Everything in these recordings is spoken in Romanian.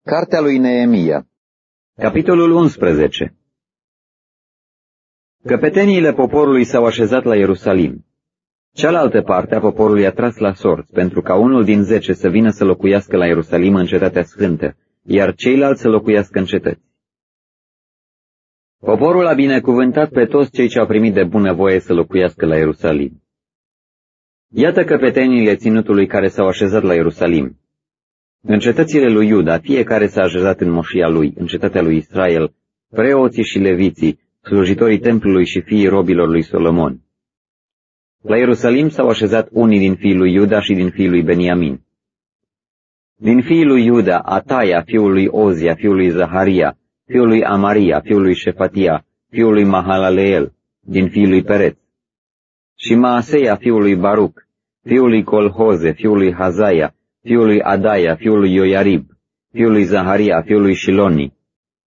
Cartea lui Neemia. Capitolul 11. Căpeteniile poporului s-au așezat la Ierusalim. Cealaltă parte a poporului a tras la sorți, pentru ca unul din 10 să vină să locuiască la Ierusalim în cetatea sfântă, iar ceilalți să locuiască în cetăți. Poporul a binecuvântat pe toți cei ce au primit de bunăvoie să locuiască la Ierusalim. Iată căpeteniile ținutului care s-au așezat la Ierusalim. În cetățile lui Iuda, fiecare s-a așezat în moșia lui, în cetatea lui Israel, preoții și leviții, slujitorii templului și fiii robilor lui Solomon. La Ierusalim s-au așezat unii din fiii lui Iuda și din fiii lui Beniamin. Din fiii lui Iuda, Ataia, fiul lui Ozia, fiul lui Zaharia, fiul lui Amaria, fiul lui Șefatia, fiul lui Mahalaleel, din fiii lui Pereț. Și Maaseia, fiul lui Baruc, fiul lui Colhoze, fiul lui Hazaia, fiul lui Adaia, fiul lui Ioiarib, fiul lui Zaharia, fiul lui Shiloni.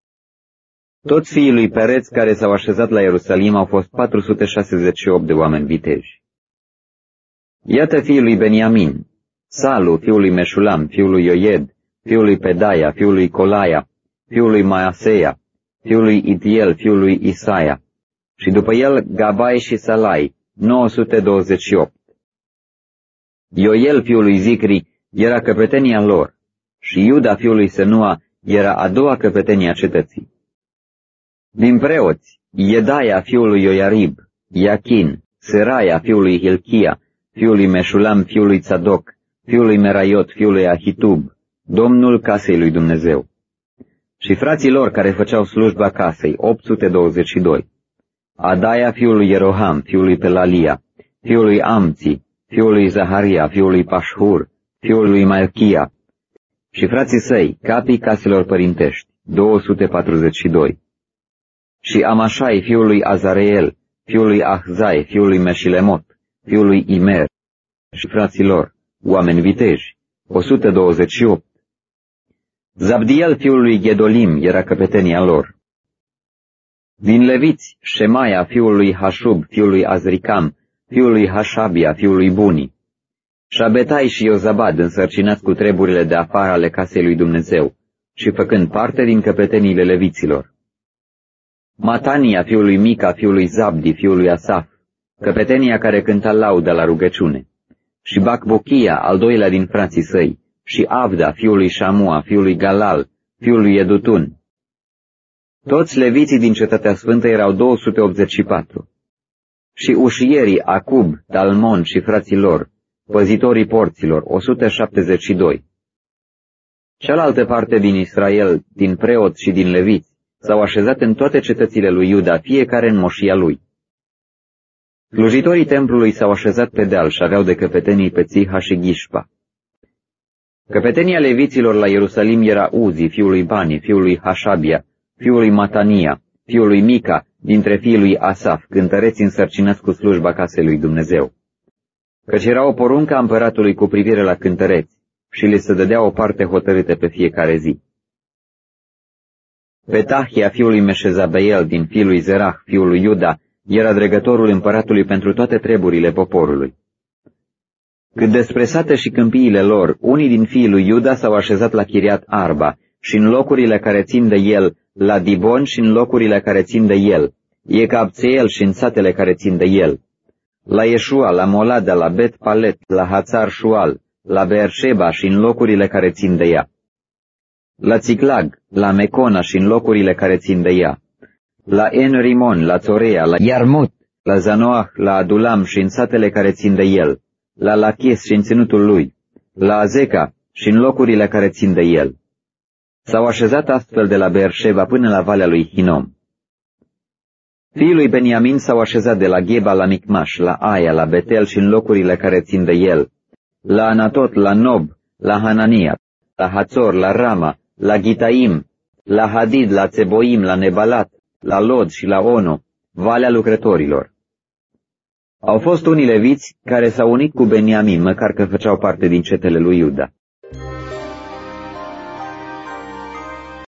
Toți fiii lui Pereț care s-au așezat la Ierusalim au fost 468 de oameni viteji. Iată fiii lui Beniamin: Salu, fiul lui Meșulam, fiul lui Ioied, fiul lui Pedaia, fiul lui Colaia, fiul lui Maaseia, fiul lui Itiel, fiul lui Isaia, și după el Gabai și Salai, 928. Ioel, fiul lui Zicri, era căpetenia lor, și Iuda, fiul lui Senua, era a doua căpetenie a cetății. Din preoți, Iedaia, fiul lui Ioiarib, Iachin, Seraia, fiul lui Hilchia, fiul lui Meșulam, fiul lui Tzadok, fiul lui Meraiot, fiul lui Ahitub, domnul casei lui Dumnezeu. Și frații lor care făceau slujba casei, 822. Adaia, fiul lui Ieroham, fiul lui Pelalia, fiul lui Amți, fiul lui Zaharia, fiul lui Pașhur, fiul lui Malchia, și frații săi, capii caselor părintești, 242. Și Amașai, fiul lui Azareel, fiul lui Ahzai, fiul lui Meșilemot, fiul lui Imer, și frații lor, oameni viteji, 128. Zabdiel, fiul lui Ghedolim, era căpetenia lor. Din leviți, Șemaia, fiul lui Hașub, fiul lui Azricam, fiul lui Hașabia, fiul lui Buni. Șabetai și Iozabad, însărcinați cu treburile de afară ale casei lui Dumnezeu și făcând parte din căpeteniile leviților. Matania, fiul lui Mica, fiul lui Zabdi, fiul lui Asaf, căpetenia care cânta laudă la rugăciune. Și Bacbuchia, al doilea din frații săi, și Avda, fiul lui Șamua, fiul lui Galal, fiul lui Edutun. Toți leviții din cetatea sfântă erau 284. Și ușierii Acub, Talmon și frații lor, păzitorii porților, 172. Cealaltă parte din Israel, din preoți și din leviți, s-au așezat în toate cetățile lui Iuda, fiecare în moșia lui. Slujitorii templului s-au așezat pe deal și aveau de căpetenii pe Țiha și Ghișpa. Căpetenia leviților la Ierusalim era Uzi, fiul lui Bani, fiul lui Hașabia, fiul lui Matania, fiul lui Mica, dintre fiii lui Asaf, cântăreți însărcinați cu slujba casei lui Dumnezeu. Căci era o poruncă a împăratului cu privire la cântăreți și le se dădea o parte hotărâtă pe fiecare zi. Petahia, fiul lui Meșezabeel, din fiul lui Zerah, fiul lui Iuda, era dregătorul împăratului pentru toate treburile poporului. Cât despre sate și câmpiile lor, unii din fiii lui Iuda s-au așezat la Chiriat Arba și în locurile care țin de el, la Dibon și în locurile care țin de el, Ecabțeel și în satele care țin de el, la Ieșua, la Molada, la Bet Palet, la Hațar Șual, la Beersheba și în locurile care țin de ea, la Țiclag, la Mecona și în locurile care țin de ea, la En-Rimon, la Țorea, la Iarmut, la Zanoah, la Adulam și în satele care țin de el, la Lachis și în ținutul lui, la Azeca și în locurile care țin de el. S-au așezat astfel de la Beersheba până la Valea lui Hinom. Fiii lui Beniamin s-au așezat de la Gheba la Micmaș, la Aia, la Betel și în locurile care țin de el, la Anatot, la Nob, la Hanania, la Hațor, la Rama, la Ghitaim, la Hadid, la Țeboim, la Nebalat, la Lod și la Ono, Valea lucrătorilor. Au fost unii leviți care s-au unit cu Beniamin, măcar că făceau parte din cetele lui Iuda.